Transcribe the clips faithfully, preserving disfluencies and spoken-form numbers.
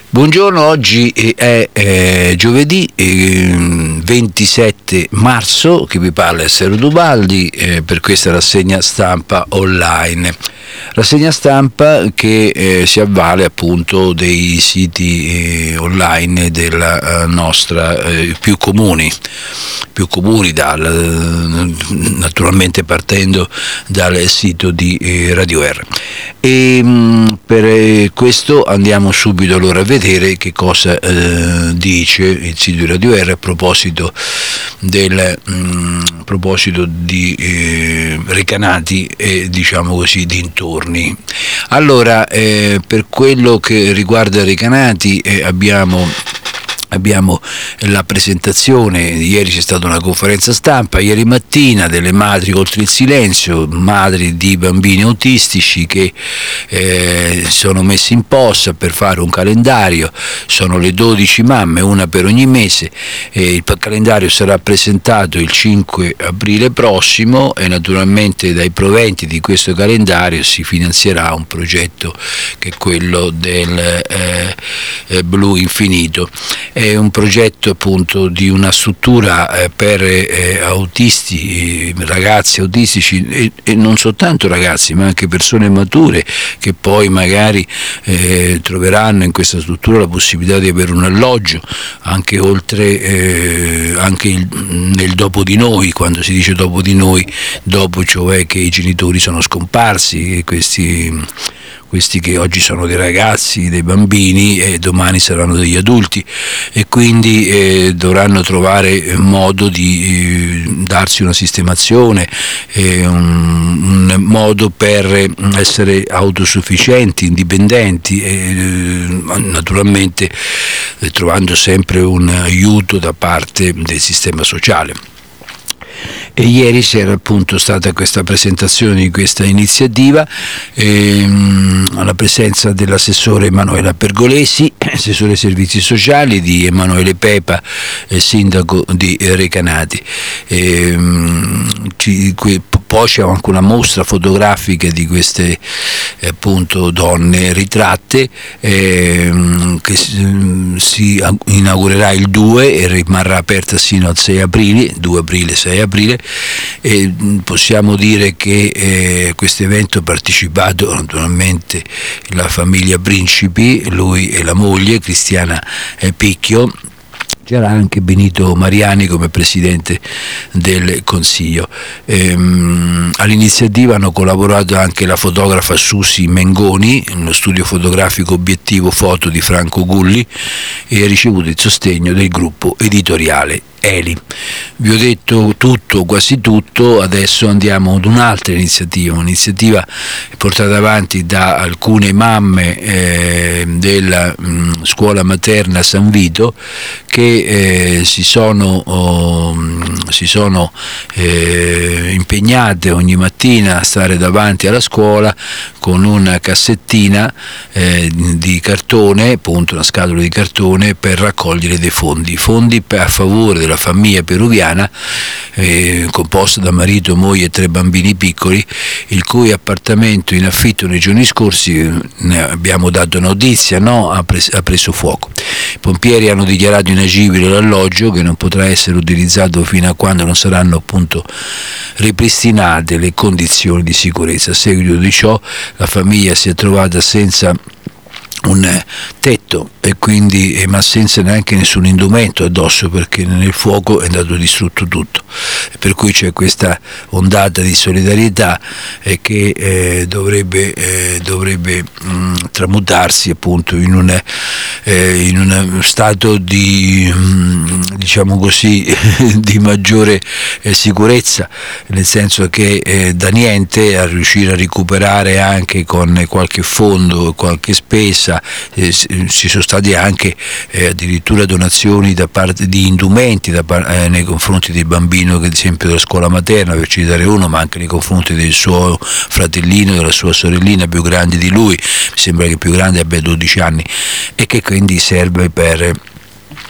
Buongiorno, oggi è eh, giovedì eh, ventisette marzo, che vi parla è Sero Dubaldi eh, per questa rassegna stampa online. Rassegna stampa che eh, si avvale appunto dei siti eh, online della eh, nostra eh, più comuni, più comuni dal, naturalmente partendo dal sito di eh, Radio R. E mh, per eh, questo andiamo subito allora a vedere che cosa eh, dice il sito di Radio R a proposito del mh, a proposito di eh, Recanati e diciamo così dintorni. Allora, eh, per quello che riguarda Recanati eh, abbiamo Abbiamo la presentazione, ieri c'è stata una conferenza stampa, ieri mattina, delle madri oltre il silenzio, madri di bambini autistici che eh, sono messe in posta per fare un calendario, sono le dodici mamme, una per ogni mese, e il calendario sarà presentato il cinque aprile prossimo e naturalmente dai proventi di questo calendario si finanzierà un progetto che è quello del eh, eh, Blu Infinito. È un progetto appunto di una struttura eh, per eh, autisti, eh, ragazzi autistici e, e non soltanto ragazzi ma anche persone mature che poi magari eh, troveranno in questa struttura la possibilità di avere un alloggio anche oltre eh, anche il, nel dopo di noi, quando si dice dopo di noi, dopo cioè che i genitori sono scomparsi e questi questi che oggi sono dei ragazzi, dei bambini e domani saranno degli adulti e quindi eh, dovranno trovare modo di eh, darsi una sistemazione, eh, un, un modo per essere autosufficienti, indipendenti e eh, naturalmente eh, trovando sempre un aiuto da parte del sistema sociale. E ieri c'era appunto stata questa presentazione di questa iniziativa ehm, alla presenza dell'assessore Emanuela Pergolesi, assessore ai servizi sociali, di Emanuele Pepa, eh, sindaco di Recanati. Ehm, ci, que, poi c'è anche una mostra fotografica di queste eh, appunto donne ritratte ehm, che si, si inaugurerà il due e rimarrà aperta sino al sei aprile, due aprile, sei aprile. E possiamo dire che eh, questo evento ha partecipato naturalmente la famiglia Principi, lui e la moglie Cristiana eh, Picchio. C'era anche Benito Mariani come Presidente del Consiglio. Ehm, all'iniziativa hanno collaborato anche la fotografa Susi Mengoni, uno studio fotografico Obiettivo Foto di Franco Gulli, e ha ricevuto il sostegno del gruppo editoriale Eli. Vi ho detto tutto, quasi tutto, adesso andiamo ad un'altra iniziativa, un'iniziativa portata avanti da alcune mamme eh, della mh, scuola materna San Vito che eh, si sono, oh, si sono eh, impegnate ogni mattina a stare davanti alla scuola con una cassettina eh, di cartone, appunto una scatola di cartone per raccogliere dei fondi, fondi per, a favore della famiglia peruviana eh, composta da marito, moglie e tre bambini piccoli, il cui appartamento in affitto nei giorni scorsi, ne abbiamo dato notizia, no? ha, pres- ha preso fuoco. I pompieri hanno dichiarato inagibile l'alloggio che non potrà essere utilizzato fino a quando non saranno appunto ripristinate le condizioni di sicurezza. A seguito di ciò la famiglia si è trovata senza un tetto e quindi ma senza neanche nessun indumento addosso, perché nel fuoco è andato distrutto tutto, per cui c'è questa ondata di solidarietà eh, che eh, dovrebbe, eh, dovrebbe mh, tramutarsi appunto in un, eh, in uno stato di mh, diciamo così di maggiore eh, sicurezza, nel senso che eh, da niente a riuscire a recuperare anche con qualche fondo, qualche spesa. Eh, ci sono stati anche eh, addirittura donazioni da parte di indumenti da par- eh, nei confronti del bambino, che ad esempio della scuola materna, per citare uno, ma anche nei confronti del suo fratellino, della sua sorellina più grande di lui, mi sembra che più grande abbia dodici anni, e che quindi serve per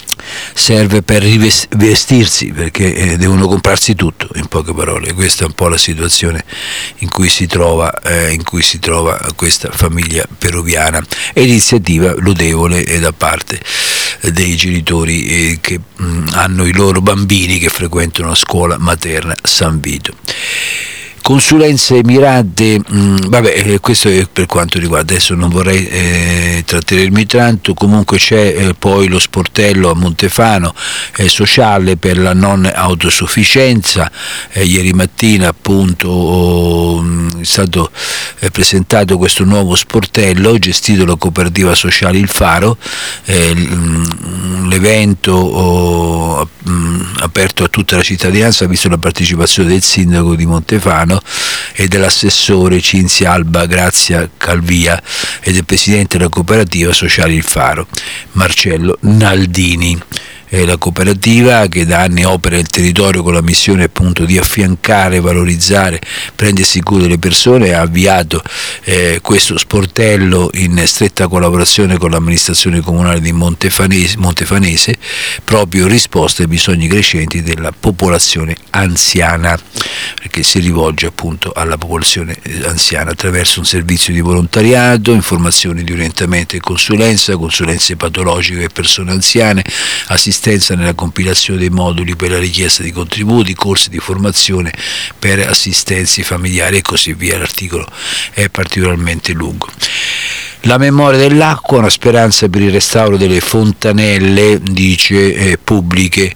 serve per rivestirsi, perché eh, devono comprarsi tutto, in poche parole. Questa è un po' la situazione in cui si trova, eh, in cui si trova questa famiglia peruviana. E iniziativa lodevole eh, da parte eh, dei genitori eh, che mh, hanno i loro bambini che frequentano la scuola materna San Vito. Consulenze mirate, mh, vabbè, eh, questo è per quanto riguarda, adesso non vorrei eh, trattenermi tanto. Comunque c'è eh, poi lo sportello a Montefano eh, sociale per la non autosufficienza. Eh, ieri mattina appunto oh, è stato eh, presentato questo nuovo sportello gestito dalla cooperativa sociale Il Faro, eh, l'evento oh, mh, aperto a tutta la cittadinanza ha visto la partecipazione del sindaco di Montefano e dell'assessore Cinzia Alba Grazia Calvia e del presidente della cooperativa sociale Il Faro, Marcello Naldini. È la cooperativa che da anni opera nel territorio con la missione appunto di affiancare, valorizzare, prendersi cura delle persone. Ha avviato eh, questo sportello in stretta collaborazione con l'amministrazione comunale di Montefanese, Montefanese proprio in risposta ai bisogni crescenti della popolazione anziana, perché si rivolge appunto alla popolazione anziana attraverso un servizio di volontariato, informazioni di orientamento e consulenza, consulenze patologiche per persone anziane, assistenza nella compilazione dei moduli per la richiesta di contributi, corsi di formazione per assistenze familiari e così via. L'articolo è particolarmente lungo. La memoria dell'acqua, una speranza per il restauro delle fontanelle, dice, eh, pubbliche.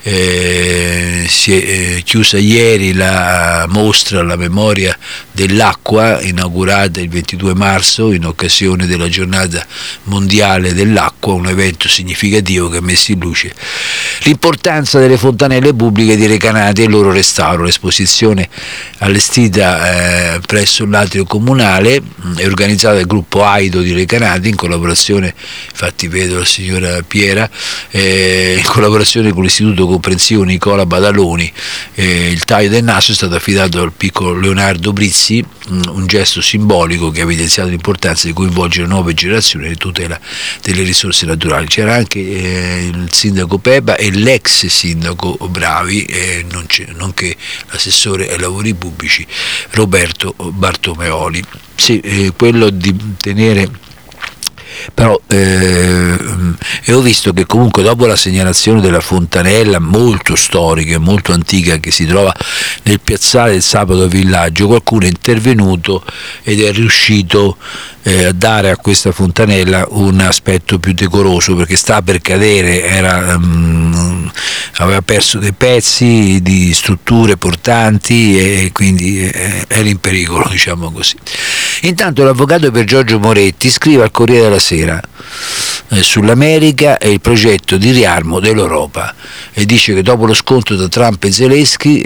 Eh, si è eh, chiusa ieri la mostra La memoria dell'acqua, inaugurata il ventidue marzo in occasione della giornata mondiale dell'acqua, un evento significativo che ha messo in luce l'importanza delle fontanelle pubbliche di Recanati e il loro restauro. L'esposizione allestita eh, presso l'atrio comunale è organizzata dal gruppo AIDO di Recanati in collaborazione, infatti vedo la signora Piera, eh, in collaborazione con l'Istituto Comprensivo Nicola Badaloni. Eh, il taglio del naso è stato affidato al piccolo Leonardo Brizzi, un gesto simbolico che ha evidenziato l'importanza di coinvolgere nuove generazioni nella tutela delle risorse naturali. C'era anche eh, il sindaco Pepa e l'ex sindaco Bravi, eh, non nonché l'assessore ai lavori pubblici Roberto Bartomeoli. Sì, eh, quello di tenere però eh, e ho visto che comunque dopo la segnalazione della fontanella molto storica, molto antica, che si trova nel piazzale del Sabato Villaggio, qualcuno è intervenuto ed è riuscito eh, a dare a questa fontanella un aspetto più decoroso, perché sta per cadere, era, um, aveva perso dei pezzi di strutture portanti e quindi eh, era in pericolo, diciamo così. Intanto l'avvocato per Giorgio Moretti scrive al Corriere della Sera eh, sull'America e il progetto di riarmo dell'Europa e dice che dopo lo scontro tra Trump e Zelensky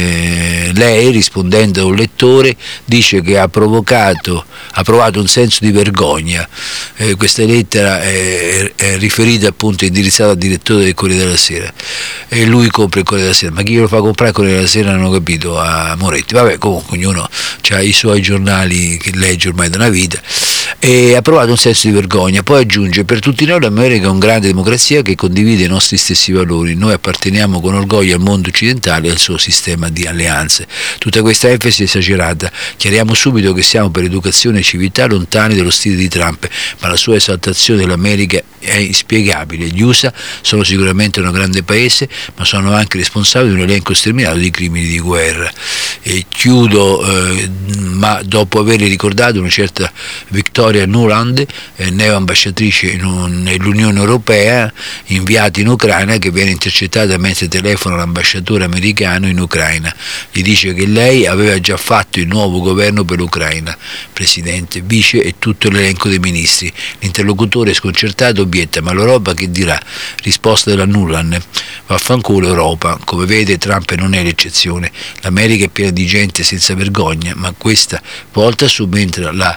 eh, lei, rispondendo a un lettore, dice che ha provocato ha provato un senso di vergogna. Eh, questa lettera è, è riferita appunto, indirizzata al direttore del Corriere della Sera, e lui compra il Corriere della Sera. Ma chi lo fa comprare il Corriere della Sera non ho capito, a Moretti. Vabbè, comunque ognuno ha i suoi giornali che legge ormai da una vita, e ha provato un senso di vergogna. Poi aggiunge: per tutti noi l'America è una grande democrazia che condivide i nostri stessi valori, noi apparteniamo con orgoglio al mondo occidentale e al suo sistema di alleanze. Tutta questa enfasi è esagerata, chiariamo subito che siamo per educazione e civiltà lontani dello stile di Trump, ma la sua esaltazione dell'America è inspiegabile. Gli U S A sono sicuramente un grande paese, ma sono anche responsabili di un elenco sterminato di crimini di guerra. E chiudo, eh, ma dopo aver ricordato una certa Victoria Nuland, eh, neo ambasciatrice in un, nell'Unione Europea, inviata in Ucraina, che viene intercettata mentre telefona all'ambasciatore americano in Ucraina. Gli dice che lei aveva già fatto il nuovo governo per l'Ucraina, presidente, vice e tutto l'elenco dei ministri. L'interlocutore sconcertato obietta: ma l'Europa che dirà? Risposta della Nuland: vaffanculo Europa, come vede Trump non è l'eccezione, l'America è piena di gente senza vergogna, ma questa volta subentra la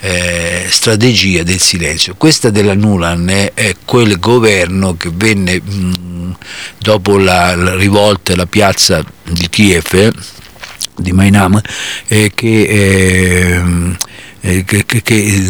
eh, strategia del silenzio. Questa della Nuland è, è quel governo che venne mh, dopo la, la rivolta alla piazza di Kiev, di Mainam, eh, che eh, eh, che, che, che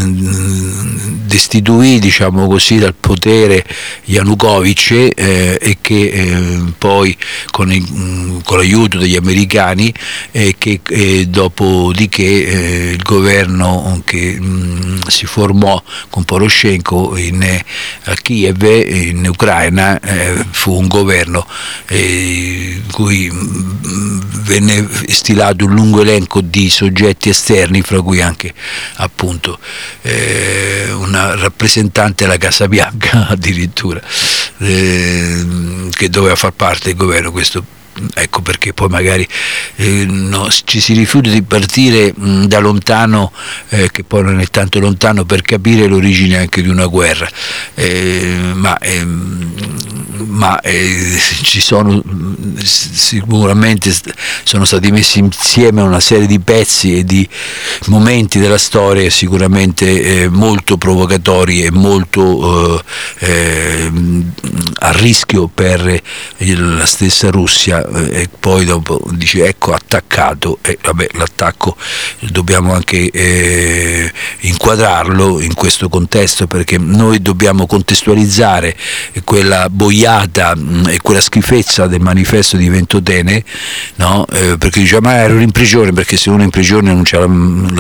destituì, diciamo così, dal potere Yanukovych, eh, e che eh, poi con, il, con l'aiuto degli americani, eh, che eh, dopodiché eh, il governo che mh, si formò con Poroshenko in, a Kiev, in Ucraina, eh, fu un governo eh, in cui mh, venne stilato un lungo elenco di soggetti esterni, fra cui anche appunto eh, una rappresentante della Casa Bianca addirittura, eh, che doveva far parte del governo. Questo ecco perché poi magari eh, no, ci si rifiuta di partire mh, da lontano, eh, che poi non è tanto lontano, per capire l'origine anche di una guerra, eh, ma, eh, ma eh, ci sono sicuramente sono stati messi insieme una serie di pezzi e di momenti della storia sicuramente eh, molto provocatori e molto eh, eh, a rischio per la stessa Russia. E poi dopo dice ecco attaccato, e vabbè, l'attacco dobbiamo anche eh, inquadrarlo in questo contesto, perché noi dobbiamo contestualizzare quella boiata mh, e quella schifezza del manifesto di Ventotene, no? Eh, perché dice ma ero in prigione, perché se uno è in prigione non, c'è la,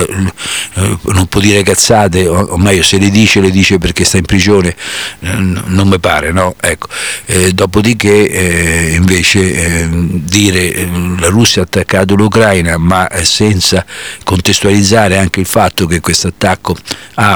non può dire cazzate, o, o meglio se le dice le dice perché sta in prigione, eh, non mi pare, no? Ecco. Eh, dopodiché eh, invece eh, dire eh, la Russia ha attaccato l'Ucraina, ma eh, senza contestualizzare anche il fatto che questo attacco ha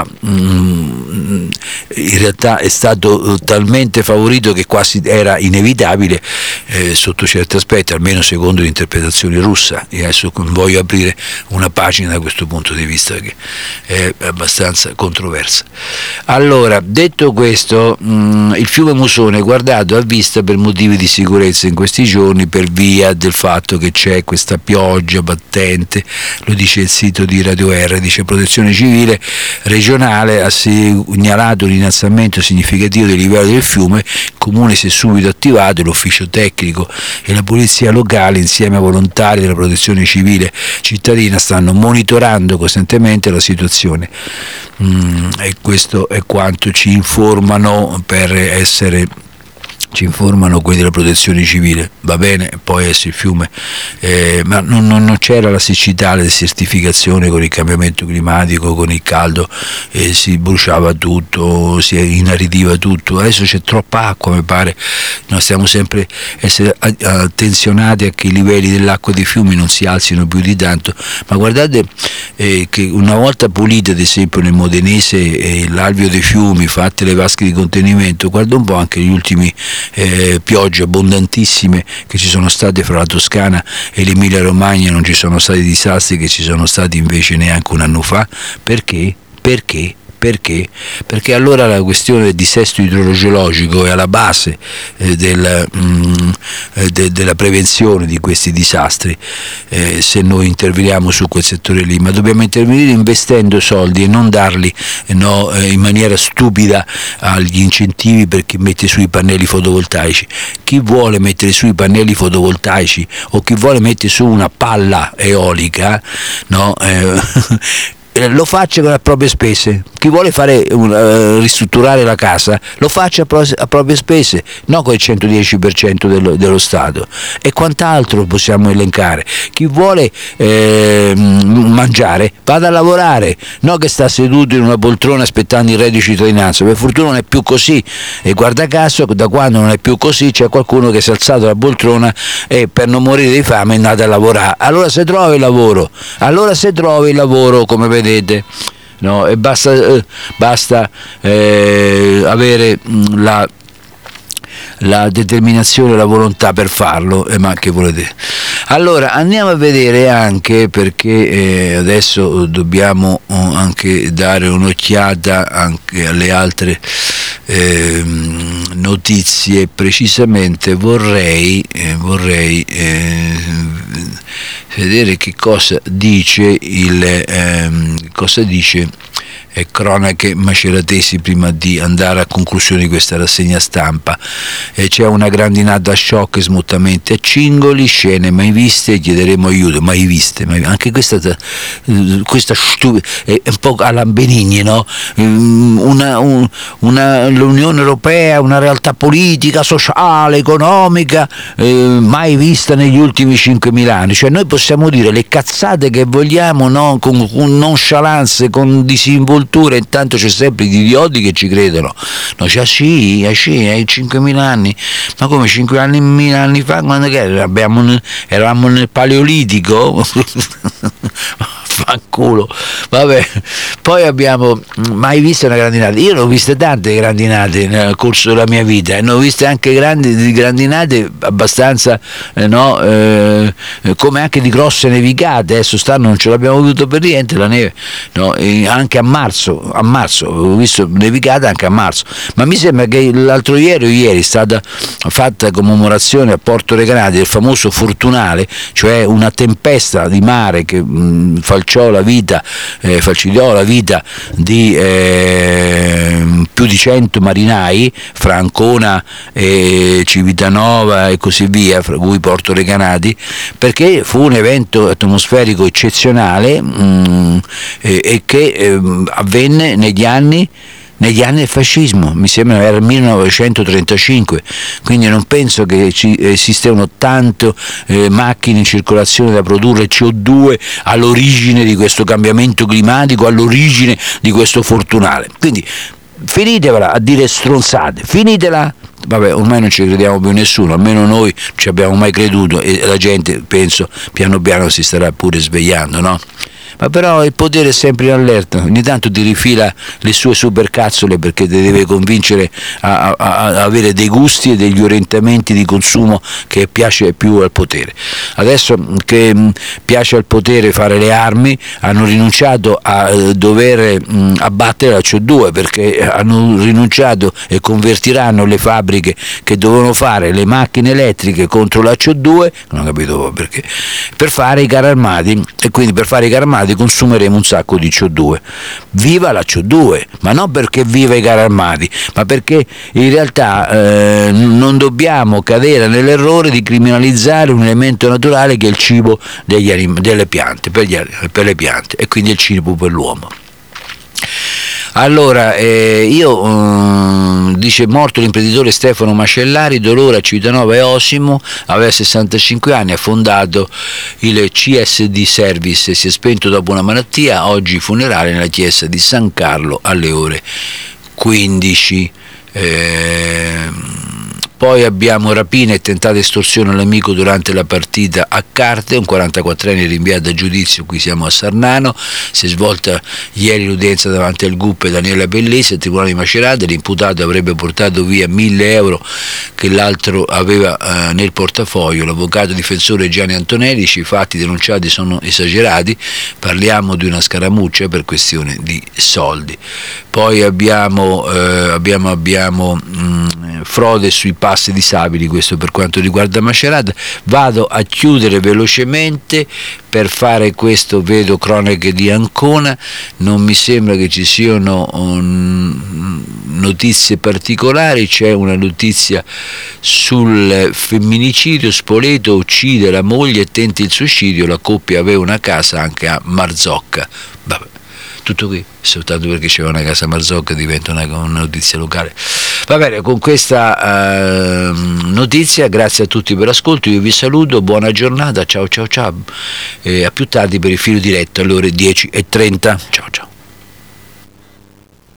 mm, in realtà è stato talmente favorito che quasi era inevitabile eh, sotto certi aspetti, almeno secondo l'interpretazione russa. Io adesso voglio aprire una pagina da questo punto di vista che è abbastanza controversa. Allora, detto questo, mh, il fiume Musone è guardato a vista per motivi di sicurezza in questi giorni, per via del fatto che c'è questa pioggia battente, lo dice il sito di Radio R, dice Protezione Civile regionale ha segnalato l'innalzamento significativo del livello del fiume, il comune si è subito attivato, l'ufficio tecnico e la polizia locale insieme a volontari della Protezione Civile cittadina stanno monitorando costantemente la situazione, mm, e questo è quanto ci informano per essere ci informano quelli della Protezione Civile, va bene, poi esce il fiume, eh, ma non, non c'era la siccità, la desertificazione con il cambiamento climatico, con il caldo, eh, si bruciava tutto, si inaridiva tutto, adesso c'è troppa acqua, mi pare, noi stiamo sempre essere attenzionati a che i livelli dell'acqua dei fiumi non si alzino più di tanto, ma guardate eh, che una volta pulite ad esempio nel Modenese eh, l'alveo dei fiumi, fatte le vasche di contenimento, guarda un po' anche gli ultimi Eh, piogge abbondantissime che ci sono state fra la Toscana e l'Emilia Romagna, non ci sono stati disastri che ci sono stati invece neanche un anno fa. Perché? Perché? Perché? Perché allora la questione del dissesto idrogeologico è alla base eh, del, mm, eh, de, della prevenzione di questi disastri, eh, se noi interveniamo su quel settore lì, ma dobbiamo intervenire investendo soldi e non darli eh, no, eh, in maniera stupida agli incentivi per chi mette sui pannelli fotovoltaici. Chi vuole mettere sui pannelli fotovoltaici o chi vuole mettere su una palla eolica, no, eh, lo faccia con le proprie spese. Chi vuole fare uh, ristrutturare la casa lo faccia a, pro- a proprie spese, non con il centodieci per cento dello, dello Stato. E quant'altro possiamo elencare. Chi vuole eh, mangiare vada a lavorare, non che sta seduto in una poltrona aspettando il reddito di cittadinanza. Per fortuna non è più così, e guarda caso da quando non è più così c'è qualcuno che si è alzato dalla poltrona e per non morire di fame è andato a lavorare. Allora se trovi il lavoro, allora se trovi il lavoro come vedete, no? E basta, eh, basta eh, avere mh, la, la determinazione e la volontà per farlo, eh, ma che volete. Allora andiamo a vedere anche, perché eh, adesso dobbiamo anche dare un'occhiata anche alle altre eh, notizie. Precisamente vorrei, eh, vorrei eh, vedere che cosa dice il ehm, cosa dice e cronache maceratesi prima di andare a conclusione di questa rassegna stampa. E c'è una grandinata a shock, smottamenti a Cingoli, scene mai viste, chiederemo aiuto, mai viste, mai, anche questa, questa stu- è un po' alla Benigni, no? Una, un, una, l'Unione Europea, una realtà politica, sociale, economica, eh, mai vista negli ultimi cinquemila anni, cioè noi possiamo dire le cazzate che vogliamo, no? con, con nonchalance, con disinvoltura, intanto c'è sempre gli idioti che ci credono, no, cioè sì, sì, ai cinquemila anni, ma come cinquemila anni fa, quando che era? Abbiamo, eravamo nel Paleolitico? Fanculo, vabbè. Poi abbiamo mai visto una grandinata, io ne ho viste tante grandinate nel corso della mia vita, e ne ho viste anche grandi grandinate abbastanza eh, no, eh, come anche di grosse nevicate. Adesso stanno non ce l'abbiamo avuto per niente la neve, no? E anche a marzo, a marzo ho visto nevicate anche a marzo, ma mi sembra che l'altro ieri o ieri è stata fatta commemorazione a Porto Recanati del famoso Fortunale, cioè una tempesta di mare che mh, falciò la vita, eh, falcidiò la vita di eh, più di cento marinai fra Ancona e Civitanova e così via, fra cui Porto Recanati, perché fu un evento atmosferico eccezionale mh, e, e che eh, avvenne negli anni negli anni del fascismo, mi sembra era il millenovecentotrentacinque, quindi non penso che ci esistevano tante eh, macchine in circolazione da produrre C O due all'origine di questo cambiamento climatico, all'origine di questo Fortunale. Quindi finitevela a dire stronzate, finitela. Vabbè, ormai non ci crediamo più nessuno, almeno noi ci abbiamo mai creduto, e la gente, penso, piano piano si starà pure svegliando, no? Ma però il potere è sempre in allerta, ogni tanto ti rifila le sue supercazzole perché ti deve convincere a, a, a avere dei gusti e degli orientamenti di consumo che piace più al potere. Adesso che mh, piace al potere fare le armi, hanno rinunciato a eh, dover mh, abbattere la C O due, perché hanno rinunciato e convertiranno le fabbriche che dovevano fare le macchine elettriche contro la C O due, non ho capito perché, per fare i carri armati, e quindi per fare i carri armati consumeremo un sacco di C O due. Viva la C O due, ma non perché viva i carri armati, ma perché in realtà eh, non dobbiamo cadere nell'errore di criminalizzare un elemento naturale che è il cibo degli anim- delle piante, per, gli, per le piante, e quindi il cibo per l'uomo. Allora, eh, io, eh, dice, morto l'imprenditore Stefano Macellari, dolore a Civitanova e Osimo, aveva sessantacinque anni, ha fondato il C S D Service, si è spento dopo una malattia, oggi funerale nella chiesa di San Carlo alle ore quindici. Eh, Poi abbiamo rapina e tentata estorsione all'amico durante la partita a carte, un quarantaquattrenne rinviato a giudizio, qui siamo a Sarnano, si è svolta ieri l'udienza davanti al G U P Daniela Bellesi, al Tribunale di Macerata, l'imputato avrebbe portato via mille euro che l'altro aveva eh, nel portafoglio, l'avvocato difensore Gianni Antonelli, i fatti denunciati sono esagerati, parliamo di una scaramuccia per questione di soldi. Poi abbiamo, eh, abbiamo, abbiamo mh, frode sui passi disabili, questo per quanto riguarda Macerata. Vado a chiudere velocemente, per fare questo vedo cronache di Ancona, non mi sembra che ci siano um, notizie particolari, c'è una notizia sul femminicidio, Spoleto uccide la moglie e tenta il suicidio, la coppia aveva una casa anche a Marzocca. Vabbè. Tutto qui, soltanto perché c'era una casa a Marzocca diventa una, una notizia locale. Va bene, con questa uh, notizia, grazie a tutti per l'ascolto, io vi saluto, buona giornata, ciao ciao ciao, e a più tardi per il filo diretto alle ore dieci e trenta, ciao ciao.